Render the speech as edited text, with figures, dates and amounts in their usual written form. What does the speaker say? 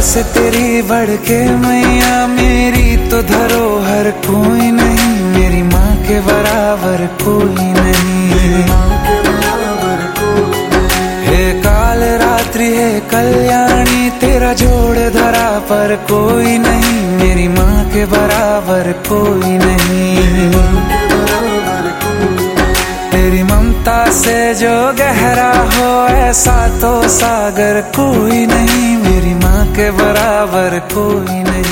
से तेरी बढ़ के मैया, मेरी तो धरोहर कोई नहीं, मेरी माँ के बराबर कोई नहीं। हे काल रात्रि हे कल्याणी, तेरा जोड़ धरा पर कोई नहीं, मेरी माँ के बराबर कोई नहीं। तेरी ममता से जो गहरा हो ऐसा तो सागर कोई नहीं, मेरी माँ के बराबर कोई नहीं।